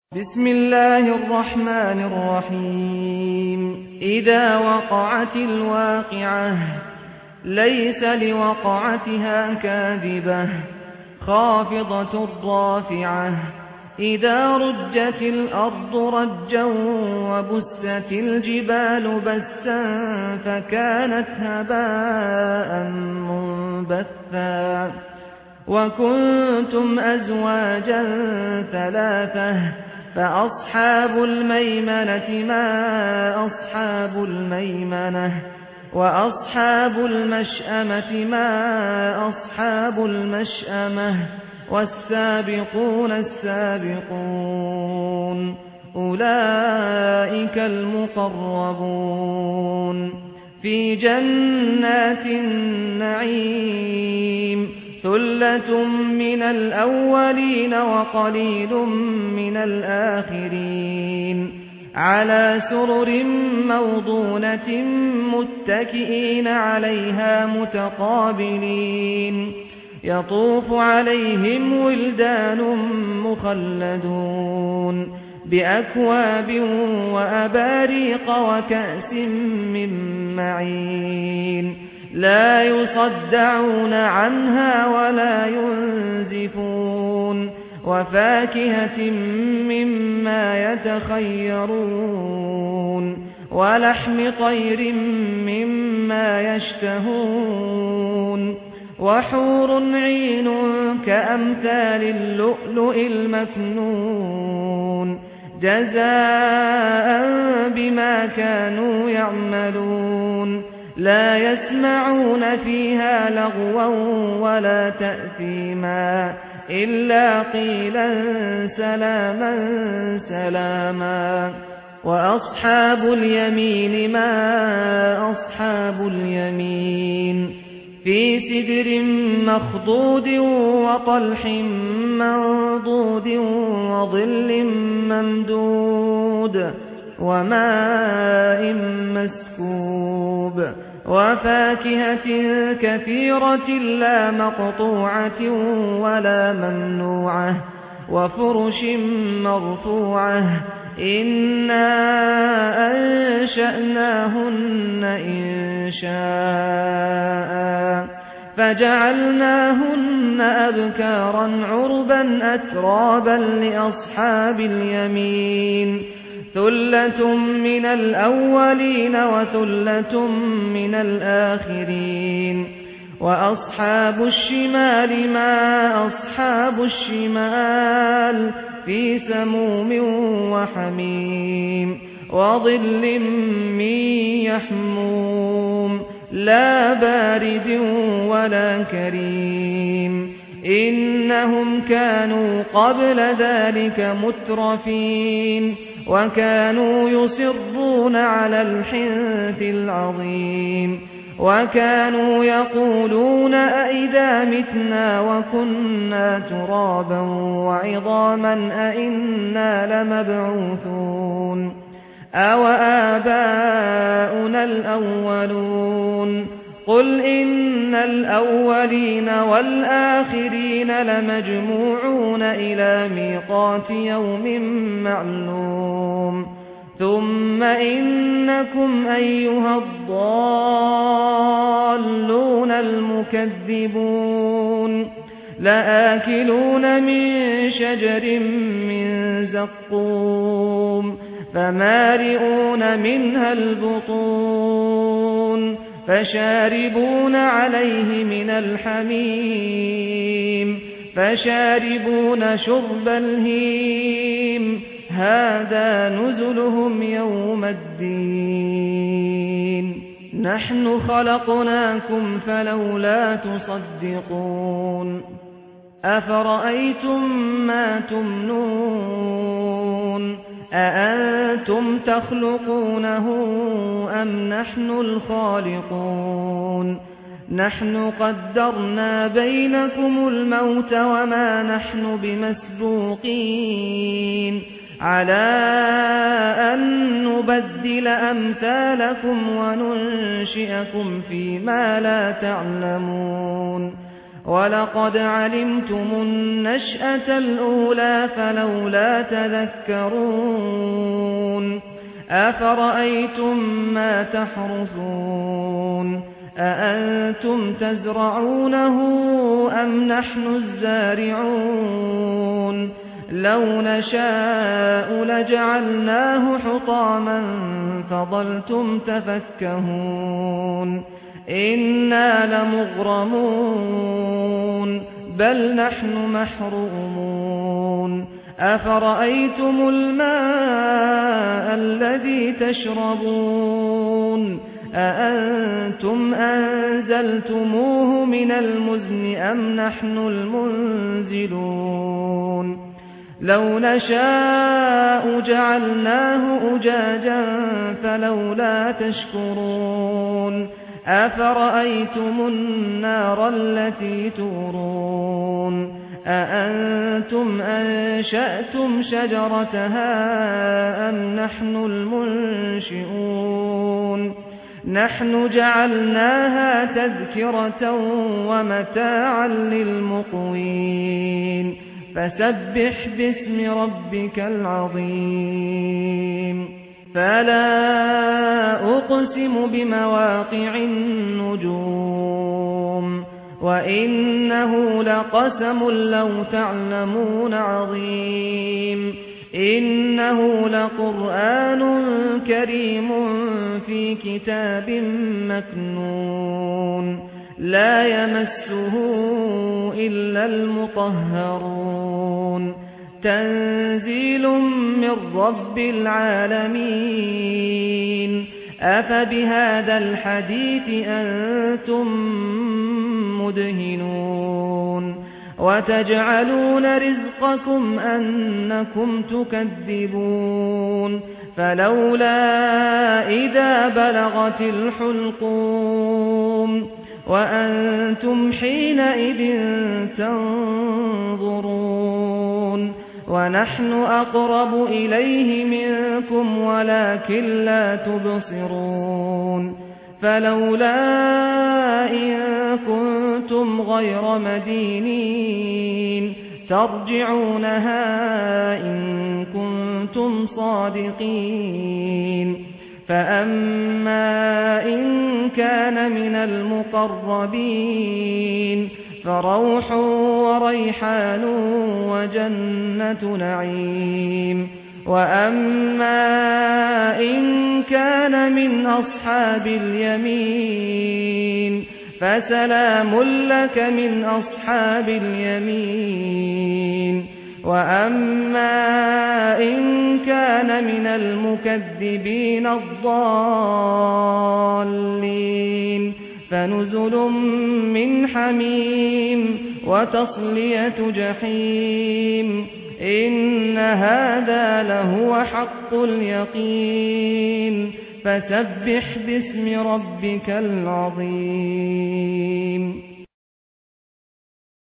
بسم الله الرحمن الرحيم إذا وقعت الواقعة ليس لوقعتها كاذبة خافضة رافعة إذا رجت الأرض رجا وبست الجبال بسا فكانت هباء منبثا وكنتم أزواجا ثلاثة فأصحاب الميمنة ما أصحاب الميمنة وأصحاب المشأمة ما أصحاب المشأمة والسابقون السابقون أولئك المقربون في جنات النعيم ثلة من الأولين وقليل من الآخرين على سرر موضونة متكئين عليها متقابلين يطوف عليهم ولدان مخلدون بأكواب وأباريق وكأس من معين لا يصدعون عنها ولا ينزفون وفاكهة مما يتخيرون ولحم طير مما يشتهون وحور عين كأمثال اللؤلؤ المكنون جزاء بما كانوا يعملون لا يسمعون فيها لغوا ولا تأثيما إلا قيلا سلاما سلاما وأصحاب اليمين ما أصحاب اليمين في سدر مخضود وطلح منضود وظل ممدود وماء مسكوب وفاكهة كثيرة لا مقطوعة ولا ممنوعة وفرش مرفوعة إنا أنشأناهن إنشاء فجعلناهن أبكارا عربا أترابا لأصحاب اليمين ثلة من الأولين وثلة من الآخرين وأصحاب الشمال ما أصحاب الشمال في سموم وحميم وظل من يحموم لا بارد ولا كريم إنهم كانوا قبل ذلك مترفين وكانوا يصرون على الحنث العظيم وكانوا يقولون أئذا متنا وكنا ترابا وعظاما أئنا لمبعوثون أو آباؤنا الأولون قل إن الأولين والآخرين لمجموعون إلى ميقات يوم معلوم ثم إنكم أيها الضالون المكذبون لآكلون من شجر من زقوم فمالئون منها البطون فشاربون عليه من الحميم فشاربون شرب الهيم هذا نزلهم يوم الدين نحن خلقناكم فلولا تصدقون أفرأيتم ما تمنون أأنتم تخلقونه أم نحن الخالقون نحن قدرنا بينكم الموت وما نحن بمسبوقين على أن نبدل أمثالكم وننشئكم فيما لا تعلمون وَلَقَدْ عَلِمْتُمُ النَّشْأَةَ الْأُولَى فَلَوْلَا تَذَكَّرُونَ أَفَرَأَيْتُم مَّا تَحْرُثُونَ أَأَنتُمْ تَزْرَعُونَهُ أَمْ نَحْنُ الزَّارِعُونَ لَوْ نَشَاءُ لَجَعَلْنَاهُ حُطَامًا فَظَلْتُمْ تَفَكَّهُونَ إِنَّا لَمُغْرَمُونَ بَلْ نَحْنُ مَحْرُومُونَ أَفَرَأَيْتُمُ الْمَاءَ الَّذِي تَشْرَبُونَ أَأَنتُمْ أَنزَلْتُمُوهُ مِنَ الْمُزْنِ أَمْ نَحْنُ الْمُنزِلُونَ لَوْ نَشَاءُ جَعَلْنَاهُ أُجَاجًا فَلَوْلَا تَشْكُرُونَ أَفَرَأَيْتُمُ النَّارَ الَّتِي تُورُونَ أَأَنتُمْ أَنشَأْتُمْ شَجَرَتَهَا أَمْ نَحْنُ الْمُنشِئُونَ نَحْنُ جَعَلْنَاهَا تَذْكِرَةً وَمَتَاعًا لِلْمُقْوِينَ فَسَبِّحْ بِاسْمِ رَبِّكَ الْعَظِيمِ فَلَا أُقْسِمُ بِمَوَاقِعِ النُّجُومِ وَإِنَّهُ لَقَسَمٌ لَّوْ تَعْلَمُونَ عَظِيمٌ إِنَّهُ لَقُرْآنٌ كَرِيمٌ فِي كِتَابٍ مَّكْنُونٍ لا يمسه إلا المطهرون تنزيل من رب العالمين أفبهذا الحديث أنتم مدهنون وتجعلون رزقكم أنكم تكذبون فلولا إذا بلغت الحلقوم وأنتم حينئذ تنظرون ونحن أقرب إليه منكم ولكن لا تبصرون فلولا إن كنتم غير مدينين ترجعونها إن كنتم صادقين فأما إن كان من المقربين فروح وريحان وجنة نعيم وأما إن كان من أصحاب اليمين فسلام لك من أصحاب اليمين وأما إن كان من المكذبين الضالين فنزل من حميم وتصلية جحيم إن هذا لهو حق اليقين فسبح باسم ربك العظيم